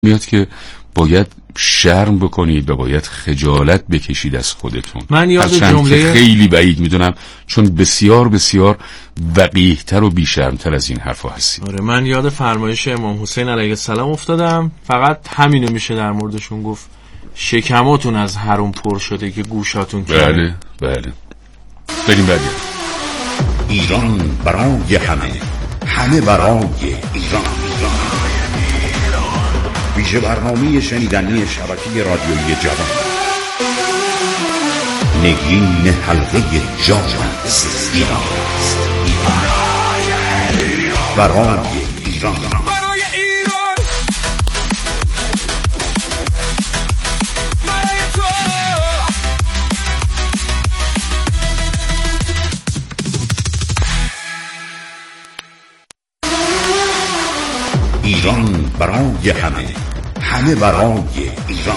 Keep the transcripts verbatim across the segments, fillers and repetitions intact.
میاد که باید شرم بکنید و باید خجالت بکشید از خودتون. من یاد جمله خیلی بعید میدونم، چون بسیار بسیار وقیح‌تر و بی‌شرم‌تر از این حرفا هستید. آره، من یاد فرمایش امام حسین علیه السلام افتادم. فقط همینو میشه در موردشون گفت: شکماتون از حرام پر شده که گوشاتون کنه. بله بله. بریم بعدی. ایران برای همه، همه برای ایران. ویژه برنامه شنیدنی شبکه رادیویی جوان. نگین حلقه جان است ایران، برای ایران. ایران برای همه، همه برای ایران.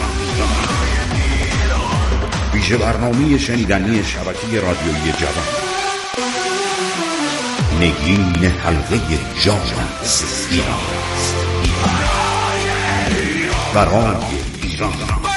ویژه برنامه شنیدنی شبکه رادیویی جوان. نگین حلقه جان است ایران، برای ایران.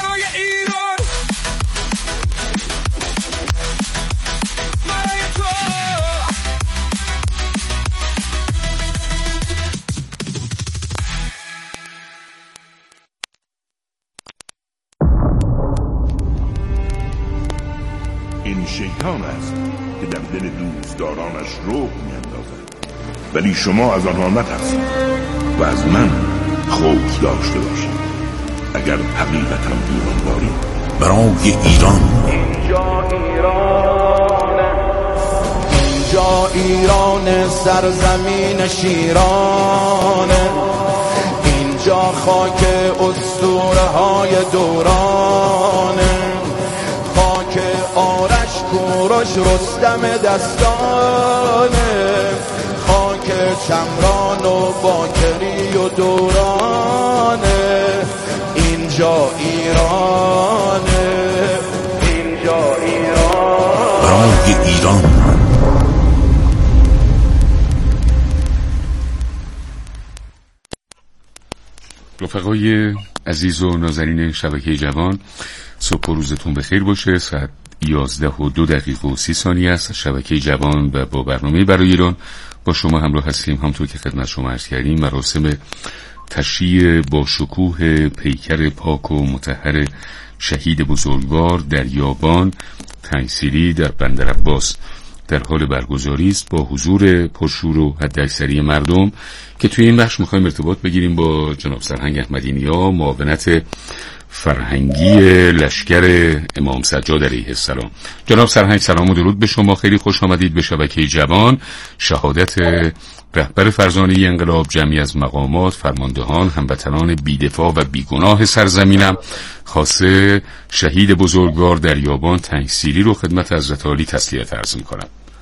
این شیطان است که در دل دوستدارانش رعب می‌اندازد، ولی شما از آنها نترسید و از من خوف داشته باشید. اگر حقیقتاً ایمان دارید برای ایران. اینجا ایران، اینجا ایران، سرزمین شیران، اینجا خاک اسطوره های دوران، خاک آرش کوروش رستم دستانه، خاک چمران و باکری و دورانه. اینجا ایرانه، اینجا ایران، برای ایران. رفقای عزیز و نازنین شبکه جوان، صبح و روزتون بخیر باشه. ساعت یازده و دو دقیقه و سی ثانیه است. شبکه جوان و با برنامه برای ایران با شما همراه هستیم. همونطور که خدمت شما عرض کردیم، مراسم تشییع با شکوه پیکر پاک و مطهر شهید بزرگوار در یابان تنگسیری در بندرعباس در حال برگزاری است با حضور پرشور و حداکثری مردم، که توی این بخش می‌خوایم ارتباط بگیریم با جناب سرهنگ احمدی‌نیا، معاونت فرهنگی لشکر امام سجاد علیه السلام. جناب سرهنگ، سلام و درود به شما. خیلی خوش آمدید به شبکه جوان. شهادت رهبر فرزانه انقلاب، جمعی از مقامات، فرماندهان، هموطنان بی‌دفاع و بیگناه سرزمینم، خاصه شهید بزرگوار در یابان تنگسیری رو خدمت حضرت عالی تسلیت عرض می‌کنم.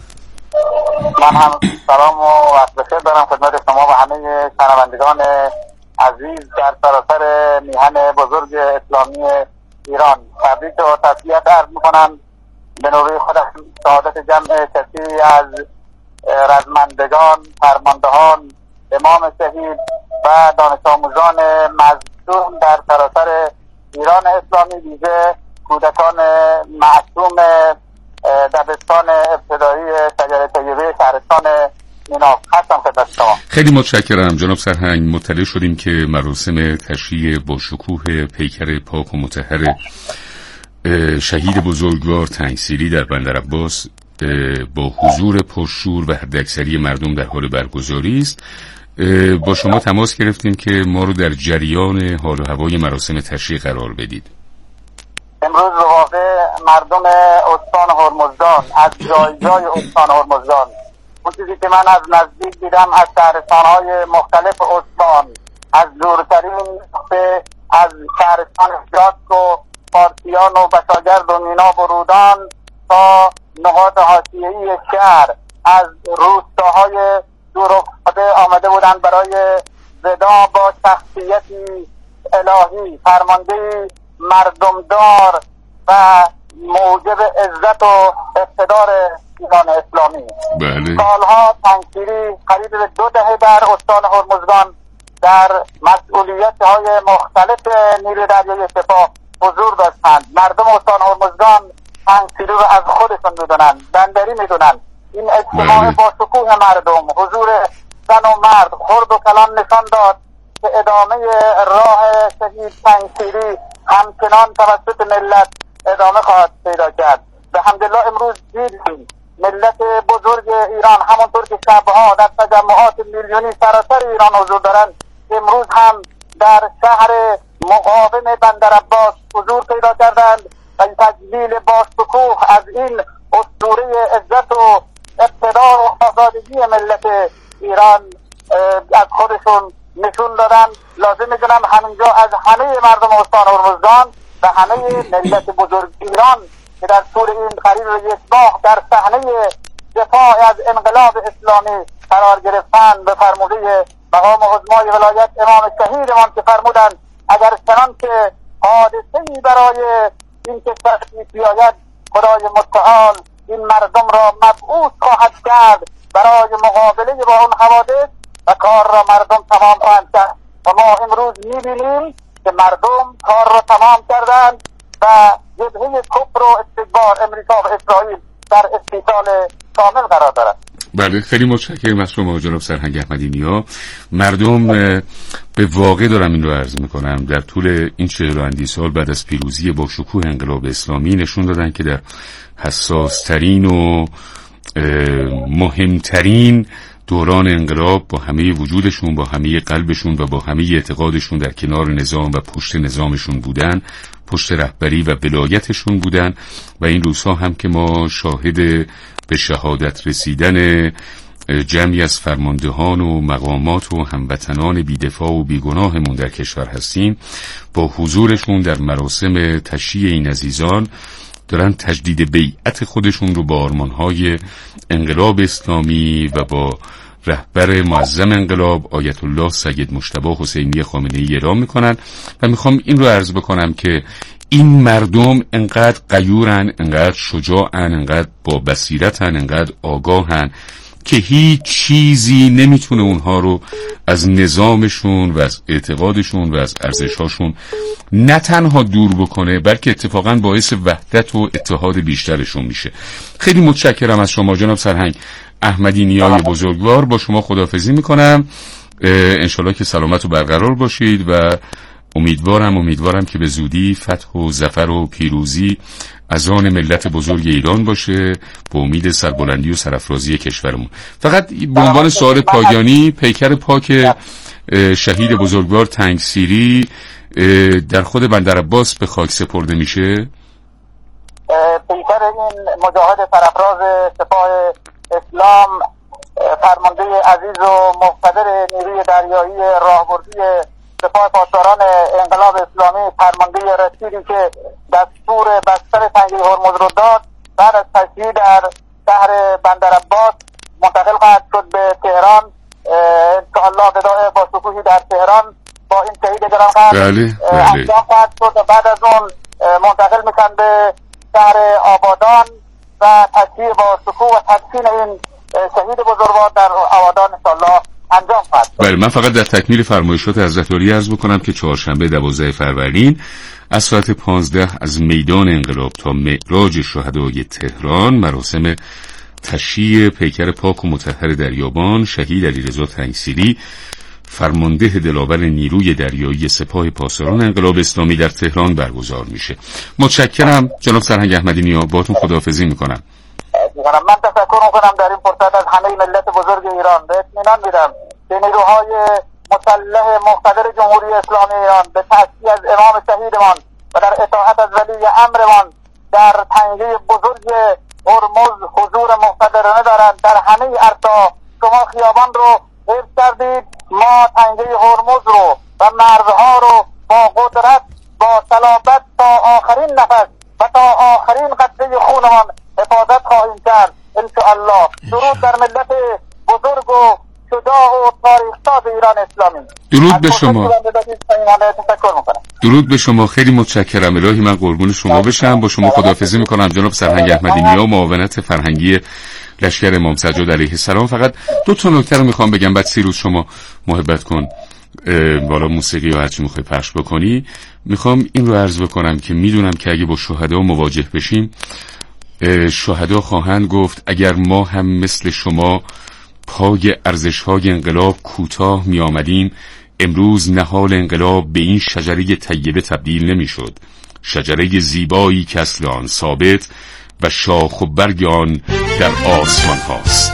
من هم سلام و وقت بخیر دارم خدمت شما و همه شنوندگان عزیز در سراسر میهن بزرگ اسلامی ایران. تبریک و تسلیت عرض میکنم به نوبه خودم شهادت جمع کثیری از رزمندگان، فرماندهان، امام شهید و دانش آموزان مظلوم در سراسر ایران اسلامی، ویژه کودکان معصوم دبستان ابتدایی شجره طیبه شهرستان مینا. هستم خدمت شما. خیلی متشکرم جناب سرهنگ. مطلع شدیم که مراسم تشییع با شکوه پیکر پاک و مطهر شهید بزرگوار تنگسیری در بندرعباس با حضور پرشور و حداکثری مردم در حال برگزاری است. با شما تماس گرفتیم که ما رو در جریان حال و هوای مراسم تشییع قرار بدید. امروز به واقع مردم استان هرمزگان از جای جای استان هرمزگان، اون چیزی که من از نزدیک دیدم از شهرستان‌های مختلف استان، از دورترین نقطه از شهرستان جاک و پارسیان و بشاگرد و مینا و رودان تا نقاط حاشیه‌ای شهر، از روستاهای دورافتاده آمده بودند برای ودا با شخصیتی الهی، فرمانده مردمدار و موجب عزت و اقتدار ایران اسلامی. بله. سالها تنگسیری قریب به دو دهه در استان هرمزگان در مسئولیت های مختلف نیروی دریایی سپاه حضور داشتند. مردم استان هرمزگان تنگسیری رو از خودشون میدونن، بندری میدونن. این اجتماع با شکوه مردم، حضور زن و مرد، خرد و کلان نشان داد که ادامه راه شهید تنگسیری همچنان توسط ملت ادامه خواهد پیدا کرد. به حمدالله امروز دیدیم ملت بزرگ ایران همونطور که شبها در تجمعات میلیونی سراسر ایران حضور دارند، امروز هم در شهر مقاوم بندرعباس حضور پیدا کردند و این تجلیل با شکوه از این اسطوره عزت و اقتدار و آزادگی ملت ایران از خودشون نشون دادن. لازم میدونم همینجا از همه مردم استان هرمزگان و همه ملت بزرگ ایران که در طول این قریب یک ماه در صحنه دفاع از انقلاب اسلامی قرار گرفتن، به فرموده مقام عظمای ولایت امام شهیدمان که فرمودند اگر چنان که حادثه‌ای برای این کشور بیاید، خدای متعال این مردم را مبعوث خواهد کرد برای مقابله با اون حوادث و کار را مردم تمام خواهند کرد. و ما امروز می‌بینیم که مردم کار را تمام کردند و جبهه کفر و استکبار امریکا و اسرائیل در استیصال کامل قرار دارد. بله، خیلی متشکرم از شما جناب سرهنگ احمدی نیا. مردم به واقع دارم این رو عرض میکنم در طول این چهل و اندی سال بعد از پیروزی با شکوه انقلاب اسلامی نشون دادن که در حساس ترین و مهمترین دوران انقلاب با همه وجودشون، با همه قلبشون و با همه اعتقادشون در کنار نظام و پشت نظامشون بودن، پشت رهبری و ولایتشون بودن. و این روزها هم که ما شاهد به شهادت رسیدن جمعی از فرماندهان و مقامات و هموطنان بی‌دفاع و بیگناهمون در کشور هستیم، با حضورشون در مراسم تشییع این عزیزان دارن تجدید بیعت خودشون رو با آرمان‌های انقلاب اسلامی و با رهبر معظم انقلاب آیت الله سید مجتبی حسینی خامنه‌ای اعلام میکنن. و میخوام این رو عرض بکنم که این مردم انقدر غیورن، انقدر شجاعن، انقدر با بصیرتن، انقدر آگاهن که هیچ چیزی نمیتونه اونها رو از نظامشون و از اعتقادشون و از ارزش‌هاشون نه تنها دور بکنه، بلکه اتفاقا باعث وحدت و اتحاد بیشترشون میشه. خیلی متشکرم از شما جناب سرهنگ احمدی نیای بزرگوار. با شما خداحافظی میکنم. انشالله که سلامت و برقرار باشید و امیدوارم امیدوارم که به زودی فتح و ظفر و پیروزی از آن ملت بزرگ ایران باشه، به امید سربلندی و سرافرازی کشورمون. فقط به عنوان سوال پایانی، پیکر پاک شهید بزرگوار تنگسیری در خود بندرعباس به خاک سپرده میشه؟ پیکر این مجاهد سرافراز سپاه اسلام، فرمانده عزیز و مقتدر نیروی دریایی راهبردی سپاه پاسداران انقلاب اسلامی، فرمانده رسیدی که دستور بستر تنگه هرمز رو داد، بعد از تشییع در شهر بندرعباس منتقل خواهد شد به تهران. انشاءالله بداعی با شکوهی در تهران با این شهید گرانقدر انجام خواهد شد و بعد از اون منتقل میشن به شهر آبادان و تشییع با شکوه و تدفین این شهید بزرگوار در آبادان انشاءالله انجام خواهد شد. بله، من فقط در تکمیل فرمایشات حضرت عالی عرض بکنم که چهارشنبه دوازده فروردین از ساعت پانزده از میدان انقلاب تا معراج شهدای تهران مراسم تشییع پیکر پاک و مطهر دریابان شهید علیرضا تنگسیری، فرمانده دلاور نیروی دریایی سپاه پاسداران انقلاب اسلامی در تهران برگزار میشه. متشکرم جناب سرهنگ احمدی نیا، باهاتون خداحافظی میکنم. من تشکر میکنم در این فرصت از همه ملت بزرگ ایران. به اطمینان میدم که نیروهای مسلح مقتدر جمهوری اسلامی ایران به تأسیس از امام شهیدمان و در اطاعت از ولی امرمان در تنگه بزرگ هرمز حضور مقتدرانه دارند. در همه ارتا شما خیابان رو حفظ کردید، ما تنگه هرمز رو و مرزها رو با قدرت، با صلابت تا آخرین نفس و تا آخرین قطره خونمان حفاظت خواهیم کرد انشاءالله. درود در ملت بزرگ و شجاع و تاریخ‌ساز ایران اسلامی. درود به شما. درود به شما. خیلی متشکرم. الهی من قربون شما بشم. با شما خداحافظی میکنم جناب سرهنگ احمدی نیا، معاونت فرهنگی لشکر امام سجاد علیه السلام. فقط دو تا نکته رو میخوام بگم بعد سی روز شما محبت کن. بالا موسیقی یا هرچی میخوای پخش بکنی، میخوام این رو عرض بکنم که میدونم که اگه با شهدا مواجه بشیم، شهدا خواهند گفت اگر ما هم مثل شما پای ارزش‌های انقلاب کوتاه می آمدیم، امروز نهال انقلاب به این شجره طیبه تبدیل نمی شد، شجره زیبایی که اصل آن ثابت و شاخ و برگ آن در آسمان هاست.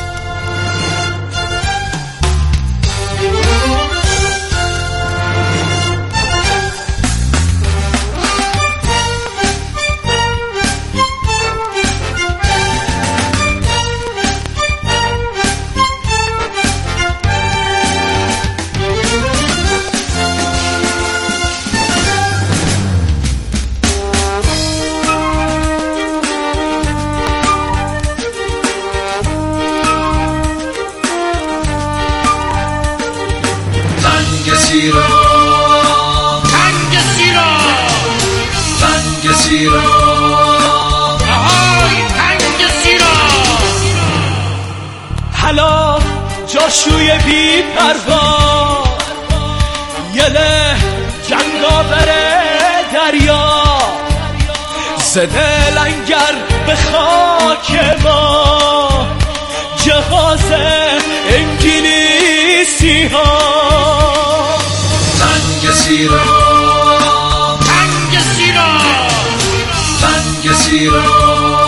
حالا جاشوی بی پروا یله جنگاور دریا زده لنگر به خاک ما جهاز انگلیسی ها تنگ سیرا تنگ سیرا تنگ سیرا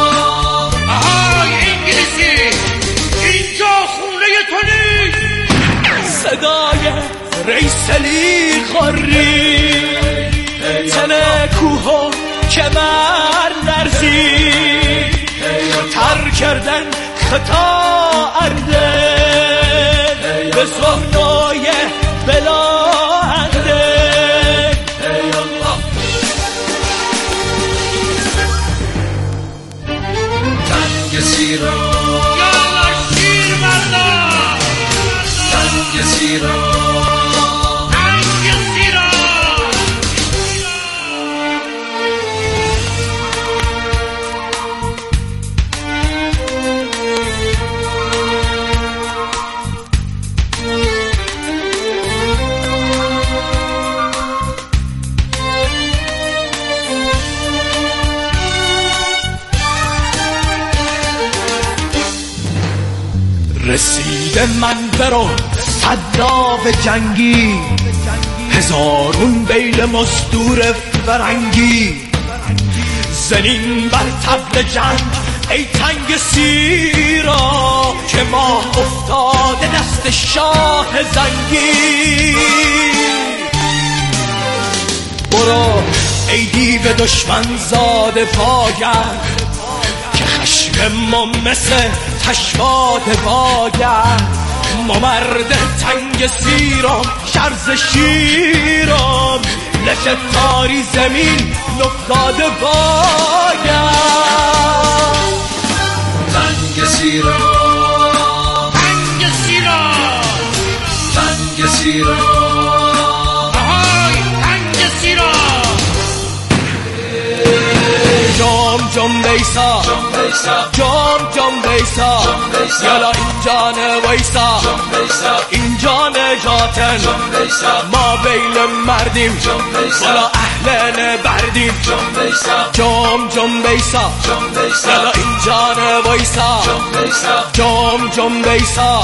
صدای ریسلی خوری تنه کوه کمر لرزی تر کردن خطا ارده به صحنای بلانده تنگ سیرا رسیده من برو صدراو جنگی هزارون بیل مزدور فرنگی زنین بر طبل جنگ ای تنگ سیرا که ما افتاده دست شاه زنگی برو ای دیو دشمن زاده پاگرد که خشم ما مثل تشواد باگرد ما مرد تنگ سیرام شرز شیرام لشه تاری زمین نفتاده باگرد تنگ سیرام تنگ سیرام تنگ سیرام آهای تنگ سیرام جام جام بیسا جام جام بیسا یالا اینجا نویسا اینجا نجاتن ما بیل مردیم بالا اهل بردیم جام جام بیسا یالا اینجا نویسا جام جام بیسا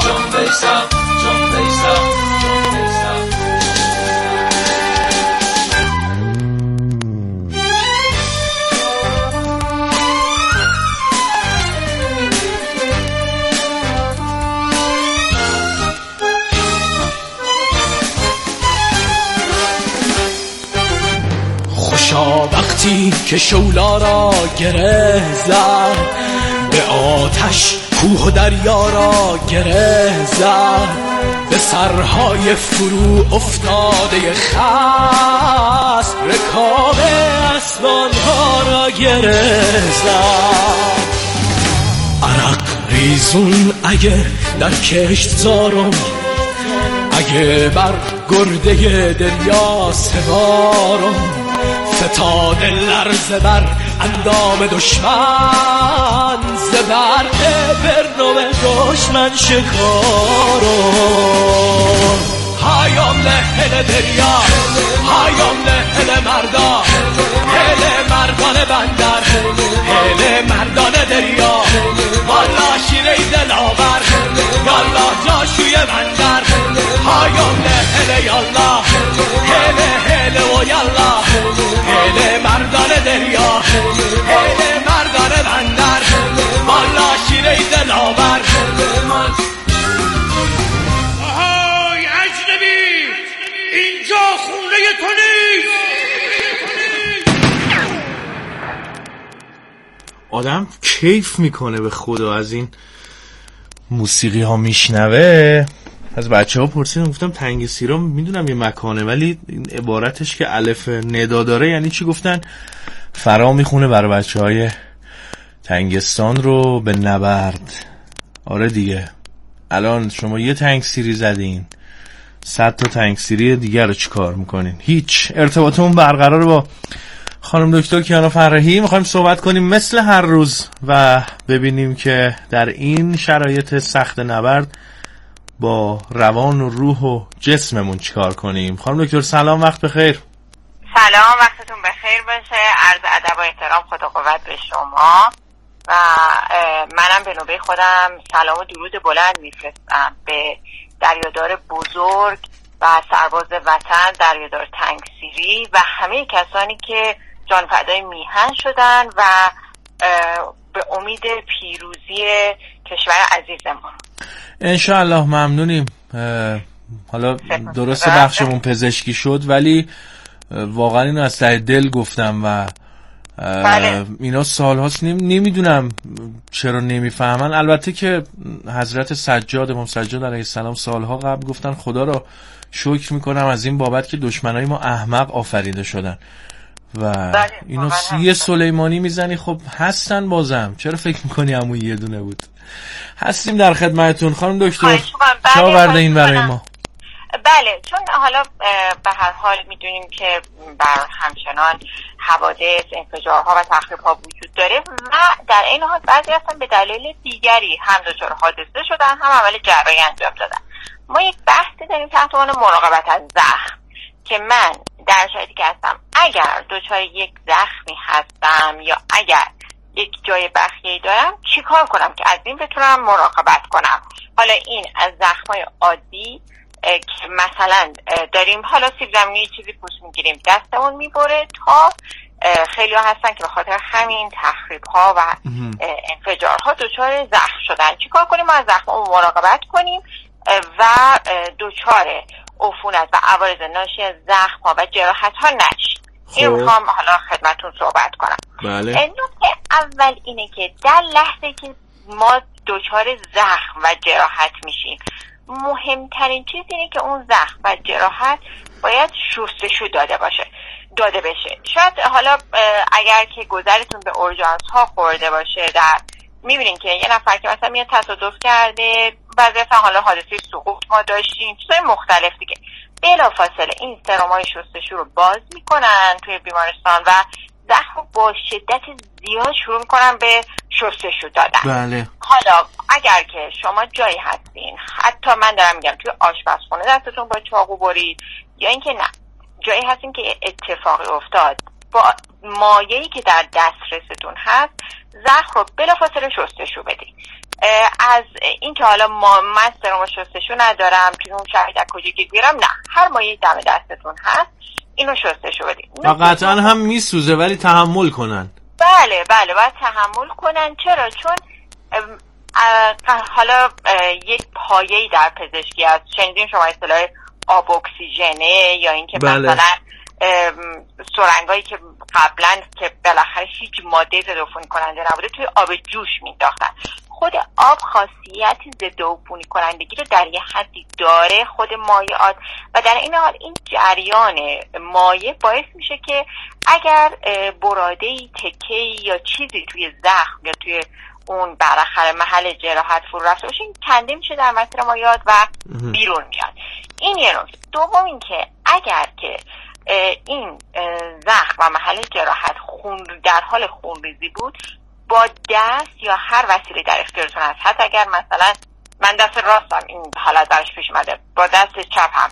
وقتی که شولا را گره زد به آتش کوه و دریا را گره زد به سرهای فرو افتاده خست رکاب اسبانها را گره زد عرق ریزون اگه در کشت زارم اگه بر گرده دریا سوارم فتاده لرزه بر اندام دشمن زبر برنو دشمن شکارم هایام لحل دریا هایام لحل مردا هل مردان بندر هل مردان دریا والا شیره دلاور یالا جاشوی بندر هایام لحل یالا هل هل و یالا هل مردان دریا هل مردان بندر والا شیره دلاور. آهای اجنبی اینجا خونه تو نیست. آدم کیف میکنه به خدا از این موسیقی ها میشنوه. از بچه ها پرسیدم گفتم تنگ سیرا میدونم یه مکانه ولی این عبارتش که الف ندا داره یعنی چی؟ گفتن فرا میخونه برای بچه های تنگستان رو به نبرد. آره دیگه الان شما یه تنگ سیری زدین صد تا تنگ سیری دیگر رو چی کار میکنین؟ هیچ. ارتباطمون برقرار با خانم دکتر کیانا فرحی. میخوایم صحبت کنیم مثل هر روز و ببینیم که در این شرایط سخت نبرد با روان و روح و جسممون چیکار کنیم. خانم دکتر سلام، وقت بخیر. سلام، وقتتون بخیر باشه. عرض ادب و احترام، خدا قوت به شما و منم به نوبه خودم سلام و درود بلند میفرستم به دریادار بزرگ و سرباز وطن دریادار تنگسیری و همه کسانی که جان فدای میهن شدن و به امید پیروزی کشور عزیزمون انشاءالله. ممنونیم. حالا درست بخشمون پزشکی شد ولی واقعا اینو از ته دل گفتم و بله. اینا سالهاست نمی... نمیدونم چرا نمیفهمن. البته که حضرت سجاد امام سجاد علیه السلام سالها قبل گفتن خدا را شکر میکنم از این بابت که دشمنای ما احمق آفریده شدن و بله. اینا یه سلیمانی میزنی خب هستن بازم. چرا فکر میکنی عمو یه دونه بود؟ هستیم در خدمتتون خانم دکتر. چه آورده این برای ما؟ بله، چون حالا به هر حال میدونیم که بر همچنان حوادث، انفجارها و تخریب‌ها وجود داره و در این حال بعضی هستن به دلیل دیگری هم دچار حادثه شدن هم عمل جراحی انجام دادن. ما یک بحثی داریم تحت عنوان مراقبت از زخم که من در شرایطی که هستم اگر دچار یک زخمی هستم یا اگر یک جای بخیه‌ای دارم چیکار کنم که از این بتونم مراقبت کنم. حالا این از زخم‌های عادی که مثلا داریم حالا سیب زمینی چیزی پوست میگیریم دستمون میبره تا خیلی ها هستن که به خاطر همین تخریب ها و انفجار ها دچار زخم شدن. چیکار کنیم؟ ما از زخم ها مراقبت کنیم و دچار عفونت و عوارض ناشی از زخم ها و جراحت ها نشیم. این رو میخوام حالا خدمتون صحبت کنم. بله. نکته اول اینه که در لحظه که ما دچار زخم و جراحت میشیم مهمترین چیز اینه که اون زخم و جراحت باید شستشو داده باشه داده بشه. شاید حالا اگر که گذرتون به اورژانس ها خورده باشه در میبینین که یه نفر که مثلا میاد تصادف کرده، بعضی اصلا حالا حادثه سقوط ما داشتیم، چیزای مختلف دیگه، بلافاصله این سرمای شستشو رو باز میکنن توی بیمارستان و زخم با شدت زیاد شروع میکنن به شستشو دادن. بله. حالا اگر که شما جایی هستین، حتی من دارم میگم توی آشپزخونه دستتون با چاقو برید یا اینکه نه جایی هستین که اتفاقی افتاد، با مایعی که در دسترستون هست زخم رو بلافاصله شستشو بدید. از این که حالا ما من سرم شستشو ندارم توی اون شهر در کجا گیرم، نه، هر مایعی دم دستتون هست اینو شستشو بدید. و قطعا هم میسوزه ولی تحمل کنن. بله بله باید تحمل کنن. چرا؟ چون حالا یک پایه‌ای در پزشکی هست، شنیدین شما اصطلاح آب اکسیژنه یا اینکه بله. مثلا سرنگایی که قبلا که بالاخره هیچ ماده ضد عفونی کننده نبوده توی آب جوش مینداختن. خود آب خاصیت ضد عفونی کنندگی رو در یه حدی داره، خود مایعات، و در این حال این جریان مایع باعث میشه که اگر براده‌ای، تکه‌ای یا چیزی توی زخم یا توی اون بالاخره محل جراحت فرو رفته باشه، این کنده میشه در مسیر مایعات و بیرون میاد. این یه نکته. دوم این که اگر که این زخم و محل جراحت خون در حال خونریزی بود، با دست یا هر وسیله در اختیارتون هست، حتی اگر مثلا من دست راستم این حالت درش پیش اومده، با دست چپم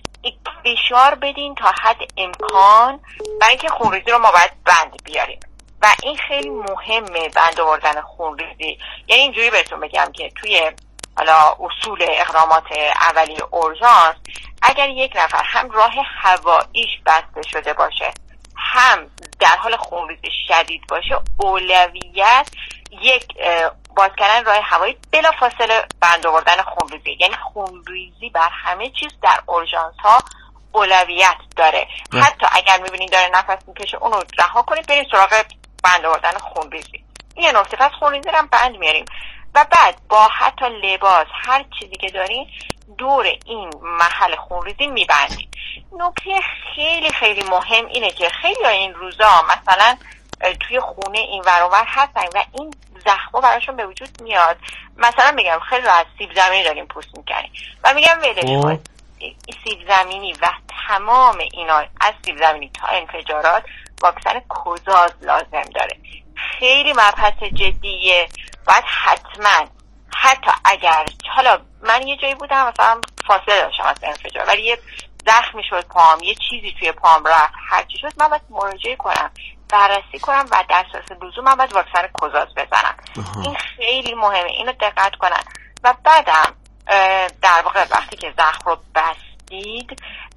فشار بدین تا حد امکان برای اینکه خونریزی رو ما باید بند بیاریم و این خیلی مهمه، بند آوردن خونریزی. یعنی اینجوری بهتون بگم که توی حالا اصول اقدامات اولیه اورژانس اگر یک نفر هم راه هواییش بسته شده باشه هم در حال خونریزی شدید باشه، اولویت یک باز کردن راه هوایی بلا فاصله بند آوردن خونریزی. یعنی خونریزی بر همه چیز در اورژانس ها اولویت داره. نه. حتی اگر میبینید داره نفس میکشه اونو رها کنید برید سراغ بند آوردن خونریزی. این یه نکته. پس خونریزی رو هم بند میاریم و بعد با حتی لباس هر چیزی که دارین دور این محل خونریزی میبندیم. نکته خیلی خیلی مهم اینه که خیلی این روزا مثلا توی خونه این ور اون ور هستن و این زخم‌ها براشون به وجود میاد. مثلا میگم خیلی از سیب زمینی داریم پوست میکنیم و میگم ولش کن، سیب زمینی و تمام اینا از سیب زمینی تا انفجارات واکسن کوزاز لازم داره. خیلی مبحث جدیه. باید حتما حتی اگر حالا من یه جایی بودم مثلا فاصله داشتم از انفجار ولی یه زخمی شد پام، یه چیزی توی پام رفت، هر چی شد من باید مراجعه کنم، بررسی کنم و در اساس لزوم من باید واکسن کوزاز بزنم. این خیلی مهمه، اینو دقت کنن. و بعدم در واقع وقتی که زخم رو بستید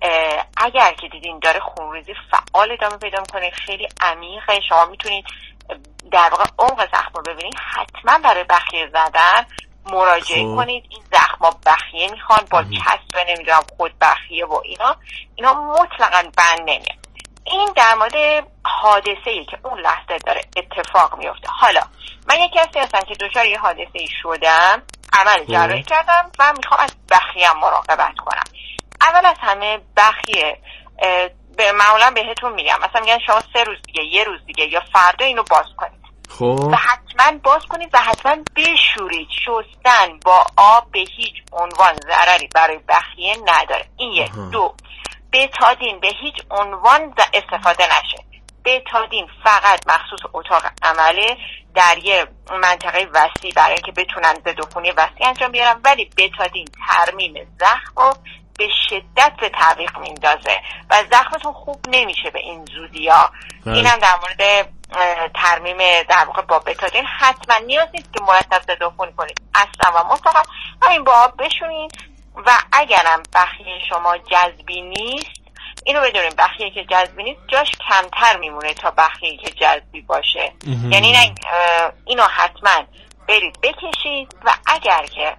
اگر که دیدین داره خونریزی فعال ادامه پیدا میکنه، خیلی عمیقه، شما میتونید در واقع عمق زخم رو ببینید، حتما برای بخیه زدن مراجعه خوب. کنید. این زخما بخیه میخوان با کسب نمیدونم خود بخیه و اینا اینا مطلقاً بند نمیاد. این در مورد حادثه‌ای که اون لحظه داره اتفاق میفته. حالا من یکی از هستم که دچار یه حادثه‌ای شدم، عمل جراحی کردم و میخوام از بخیه مراقبت کنم. اول از همه بخیه به معمولا بهتون میگم مثلا میگن شما سه روز دیگه، یه روز دیگه یا فردا اینو باز کنید. خب و حتما باز کنید و حتما بشورید. شستن با آب به هیچ عنوان ضرری برای بخیه نداره. این یک. دو، بتادین به هیچ عنوان استفاده نشه. بتادین فقط مخصوص اتاق عمله در یه منطقه وسیع برای اینکه بتونن ضدعفونی وسیع انجام بیارن، ولی بتادین ترمیم زخم رو به شدت به تعویق میندازه و زخمتون خوب نمیشه به این زودی ها. اینم در مورد ترمیم در واقع با بتادین. حتما نیاز نیست که مرتب ضدعفونی کنید اصلا و مطلقا همین با آب بشورین. و اگرم بخیه شما جذبی نیست اینو بدونین، بخیه که جذبی نیست جاش کمتر میمونه تا بخیه که جذبی باشه. یعنی نه اینو حتما برید بکشید و اگر که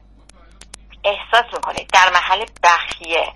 احساس میکنید در محل بخیه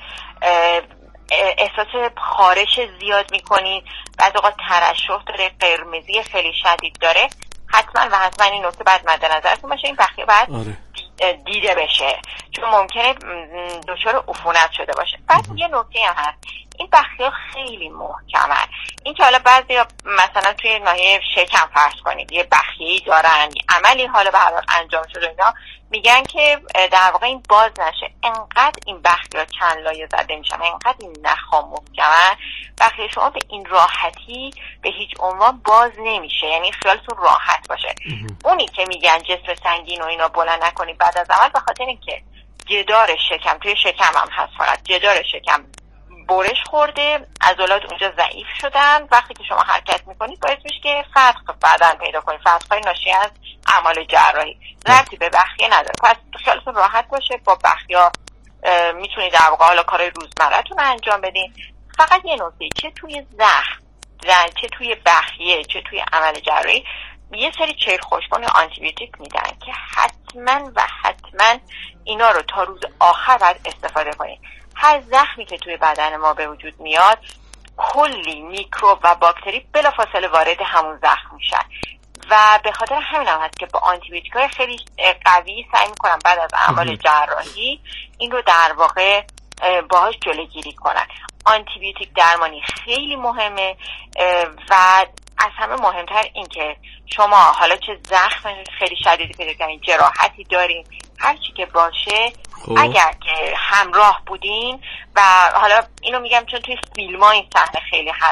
احساس خارش زیاد میکنید، بعضی اوقات ترشح داره، قرمزی خیلی شدید داره، حتما و حتما این نکته باید مد نظرتون باشه. این بخیه باید آره. دیده بشه چون ممکنه دچار عفونت شده باشه. بعد یه نکته هم هست، این بخیه خیلی محکمن. این که حالا بعضی مثلا توی ناحیه شکم فرض کنید یه بخیه‌ای دارن، عملی حالا به هر حال انجام شده، اینا میگن که در واقع این باز نشه. انقدر این بخیه چند لایه زده میشن، انقدر این نخا محکمن، بخیه شما به این راحتی به هیچ عنوان باز نمیشه. یعنی خیالتون راحت باشه. اونی که میگن جسم سنگین و اینا بلند نکنید بعد از عمل، به خاطر اینکه جدار شکم توی شکم هم هست، فقط جدار شکم برش خورده، عضلات اونجا ضعیف شدن. وقتی که شما حرکت میکنید باعث میشه که فتق بدن پیدا کنید، فتق‌های ناشی از اعمال جراحی، ربطی به بخیه نداره. پس خیالتون راحت باشه، با بخیه میتونید در واقع حالا کارهای روزمره‌تون رو انجام بدین. فقط یه نکته، چه توی زخم چه توی بخیه چه توی عمل جراحی یه سری چهل خوشبان آنتی بیوتیک میدن که حتما و حتما اینا رو تا روز آخر باید استفاده کنید. هر زخمی که توی بدن ما به وجود میاد کلی میکروب و باکتری بلافاصله وارد همون زخم میشن و به خاطر همین هم هست که با آنتی بیوتیک‌های خیلی قوی سعی میکنن بعد از اعمال جراحی این رو در واقع باهاش جلوگیری کنن. آنتی بیوتیک درمانی خیلی مهمه و از همه مهمتر این که شما حالا چه زخم خیلی شدیدی پیدا کردین، جراحتی دارین، هر چی که باشه خوب. اگر که همراه بودین و حالا اینو میگم چون توی فیلم ها این صحنه خیلی هست،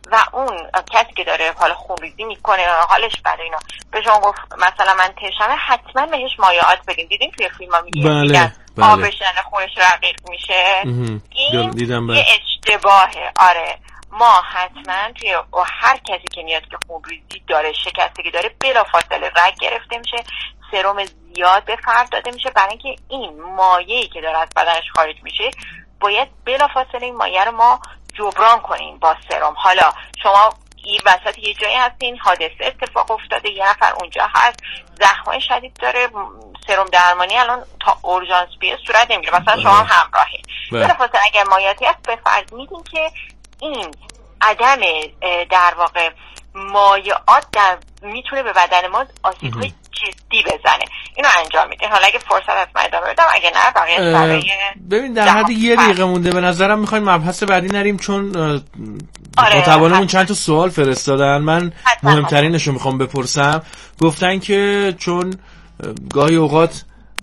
و اون کسی که داره حالا خونریزی میکنه حالش بده اینا به شما گفت مثلا من تشنمه، حتما بهش مایعات بدین. دیدین توی فیلم ها میگه بله بله. آبش نه خونش رقیق میشه. این دیدم یه اشتباهه. آره ما حتما توی هر کسی که میاد که خونریزی داره، شکستگی داره، بلافاصله رگ گرفته میشه، سرم زیاد به فرد داده میشه، برای اینکه این مایعی که داره از بدنش خارج میشه باید بلافاصله این مایع رو ما جبران کنیم با سرم. حالا شما این وسط یه جایی هستین، حادثه اتفاق افتاده، یه نفر اونجا هست، زخمای شدید داره، سرم درمانی الان تا اورژانس بیه صورت نمیگیره، مثلا شما هم همراهی، بلافاصله اگر مایعاتی هست به فرد میدین که این عدم در واقع مایعات در میتونه به بدن ما آسیب‌های جدی بزنه. اینو انجام میدین. حالا اگه فرصت هست من ادامه بدم، اگه نه بقیه برای ببین در حد یه دقیقه مونده، به نظرم میخوایم مبحث بعدی نریم چون آره متابعانمون چند تا سوال فرستادن. من مهمترینشو میخوام بپرسم. گفتن که چون گاهی اوقات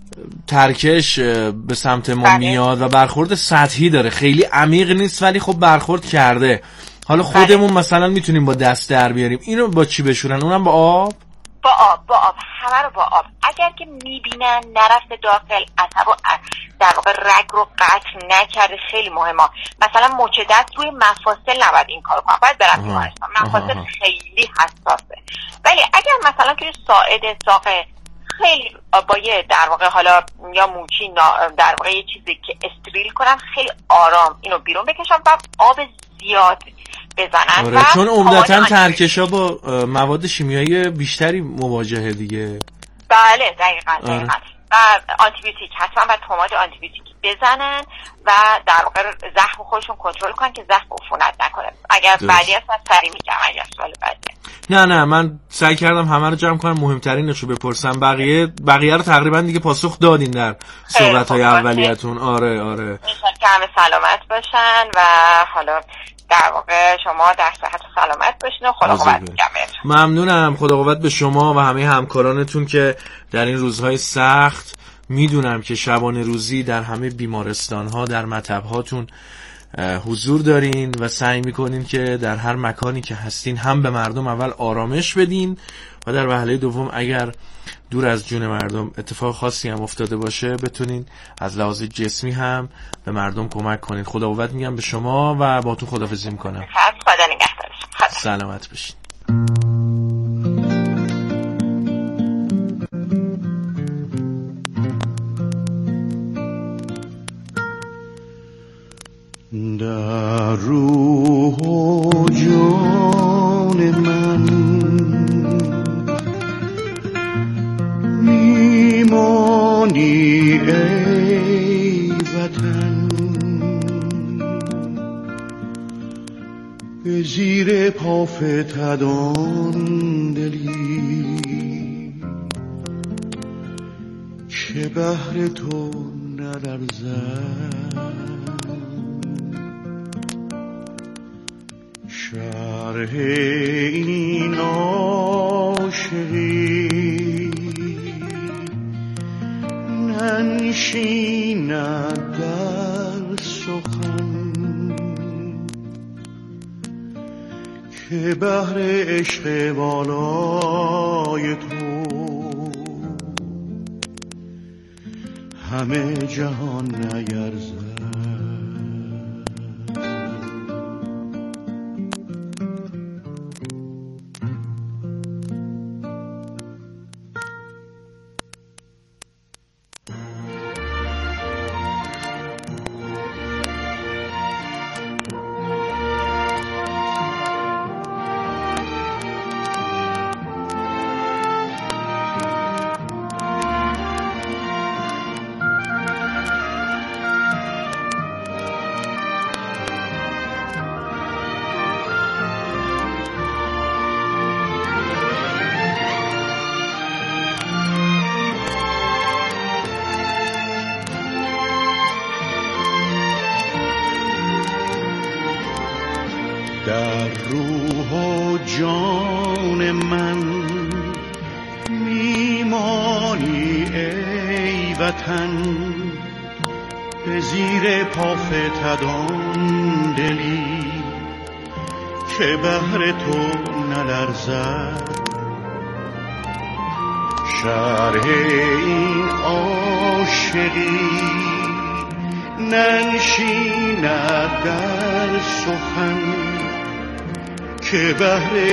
ترکش به سمت ما میاد و برخورد سطحی داره، خیلی عمیق نیست ولی خب برخورد کرده، حالا خودمون مثلا میتونیم با دست در بیاریم، اینو با چی بشورن؟ اونم با آب؟ با آب، با آب، همه رو با آب. اگر که میبینن نرفت داخل، عصب و در واقع رگ رو قطع نکرده، خیلی مهمه. مثلا مچ دست روی مفاصل نباید این کارو کنن، باید برن بیمارستان. مفاصل خیلی حساسه. ولی اگر مثلا توی ساعد ساق خیلی با یه در واقع حالا یا موچی در واقع یه چیزی که استریل کنن، خیلی آرام اینو بیرون بکشن و آب زیاد بزنن. آره، چون عمدتاً ترکشا با مواد شیمیایی بیشتری مواجهه دیگه. بله دقیقاً دقیقاً. آره. و آنتیبیوتیک حتما و توماد آنتیبیوتیک بزنن و در واقع زخم خودشون کنترل کنن که زخم عفونت نکنه. اگر بعدی هست من سریع میگم اگر سوال بعدی. نه نه من سعی کردم همه رو جمع کنم، مهمترینشو بپرسم، بقیه بقیه رو تقریبا دیگه پاسخ دادین در صحبت‌های اولیه‌تون. آره آره. انشالله که همه سلامت باشن و حالا در واقع شما در صحت و سلامت باشین و خدا قوت میگم. ممنونم، خدا قوت به شما و همه همکارانتون که در این روزهای سخت، میدونم که شبانه روزی در همه بیمارستان‌ها در مطب‌هاتون حضور دارین و سعی میکنین که در هر مکانی که هستین هم به مردم اول آرامش بدین و در وهله دوم اگر دور از جون مردم اتفاق خاصی هم افتاده باشه بتونین از لحاظ جسمی هم به مردم کمک کنین. خدا قوت میگم به شما و با تو خداحافظی میکنم. خدا نگهدارش. سلامت باشین. در روح و جان من میمانی ای وطن، به زیر پافتدان دلی که بهر تو نلرزد، شرح این عاشقی ننشیند در سخن، که بهر عشق بالای تو همه جهان نیرزد. در روح و جان من میمانی ای وطن، به زیر پافتدان دلی که بهر تو نلرزد، شرح این عاشقی ننشیند در سخن که بهر